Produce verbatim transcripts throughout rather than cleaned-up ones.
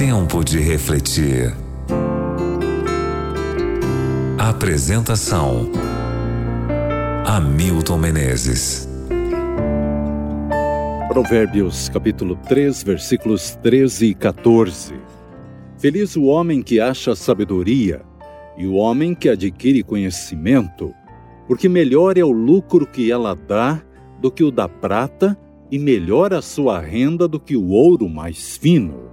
Tempo de refletir. Apresentação: Hamilton Menezes. Provérbios capítulo três, versículos treze e quatorze. Feliz o homem que acha sabedoria e o homem que adquire conhecimento, porque melhor é o lucro que ela dá do que o da prata, e melhor a sua renda do que o ouro mais fino.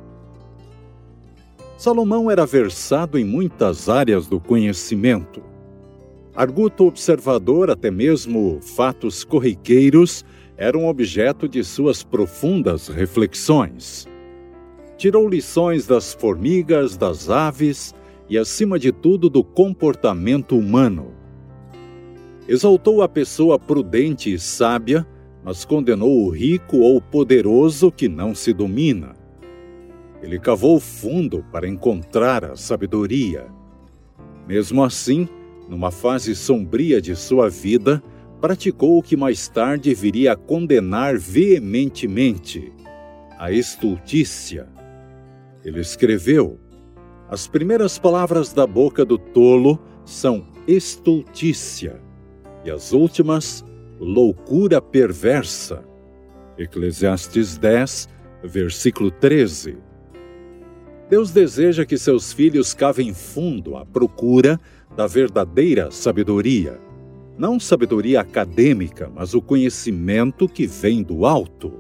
Salomão era versado em muitas áreas do conhecimento. Arguto observador, até mesmo fatos corriqueiros, eram objeto de suas profundas reflexões. Tirou lições das formigas, das aves e, acima de tudo, do comportamento humano. Exaltou a pessoa prudente e sábia, mas condenou o rico ou o poderoso que não se domina. Ele cavou fundo para encontrar a sabedoria. Mesmo assim, numa fase sombria de sua vida, praticou o que mais tarde viria a condenar veementemente: a estultícia. Ele escreveu: as primeiras palavras da boca do tolo são estultícia, e as últimas, loucura perversa. Eclesiastes dez, versículo treze. Deus deseja que seus filhos cavem fundo à procura da verdadeira sabedoria. Não sabedoria acadêmica, mas o conhecimento que vem do alto.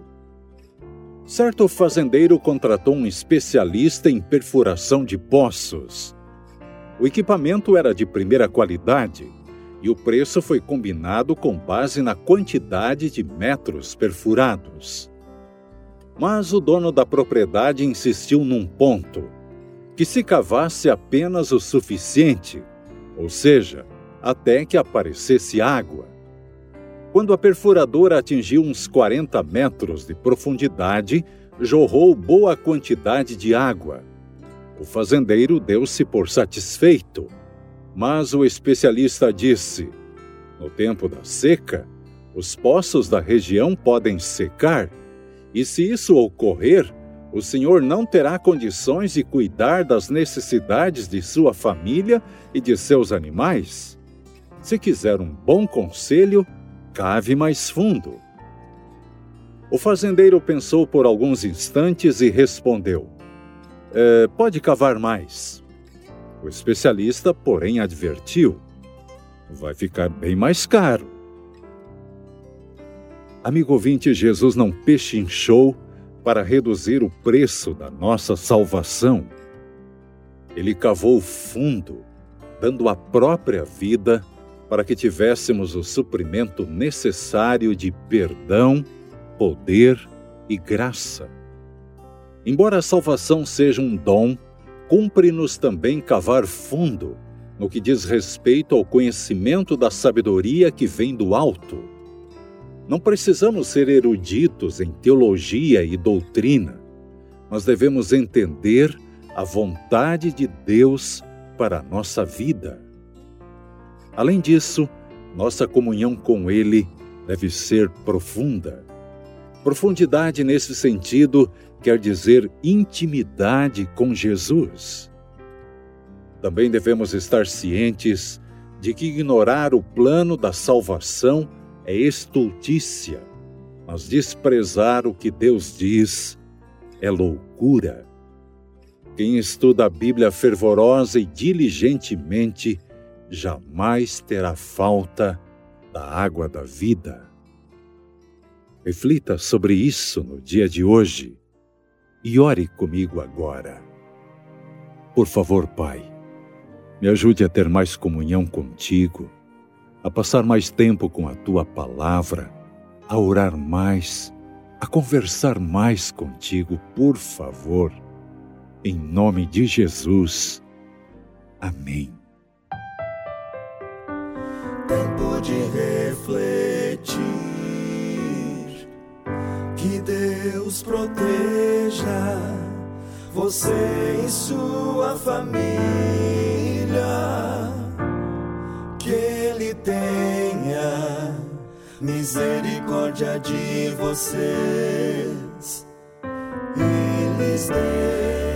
Certo fazendeiro contratou um especialista em perfuração de poços. O equipamento era de primeira qualidade e o preço foi combinado com base na quantidade de metros perfurados. Mas o dono da propriedade insistiu num ponto: que se cavasse apenas o suficiente, ou seja, até que aparecesse água. Quando a perfuradora atingiu uns quarenta metros de profundidade, jorrou boa quantidade de água. O fazendeiro deu-se por satisfeito, mas o especialista disse: no tempo da seca, os poços da região podem secar, e se isso ocorrer, o senhor não terá condições de cuidar das necessidades de sua família e de seus animais. Se quiser um bom conselho, cave mais fundo. O fazendeiro pensou por alguns instantes e respondeu: é, pode cavar mais. O especialista, porém, advertiu: vai ficar bem mais caro. Amigo ouvinte, Jesus não pechinchou para reduzir o preço da nossa salvação. Ele cavou fundo, dando a própria vida para que tivéssemos o suprimento necessário de perdão, poder e graça. Embora a salvação seja um dom, cumpre-nos também cavar fundo no que diz respeito ao conhecimento da sabedoria que vem do alto. Não precisamos ser eruditos em teologia e doutrina, mas devemos entender a vontade de Deus para a nossa vida. Além disso, nossa comunhão com Ele deve ser profunda. Profundidade nesse sentido quer dizer intimidade com Jesus. Também devemos estar cientes de que ignorar o plano da salvação é estultícia, mas desprezar o que Deus diz é loucura. Quem estuda a Bíblia fervorosa e diligentemente jamais terá falta da água da vida. Reflita sobre isso no dia de hoje e ore comigo agora. Por favor, Pai, me ajude a ter mais comunhão contigo, a passar mais tempo com a Tua Palavra, a orar mais, a conversar mais contigo, por favor. Em nome de Jesus. Amém. Tempo de refletir, que Deus proteja você e sua família, que Ele tenha misericórdia de vocês e lhes dê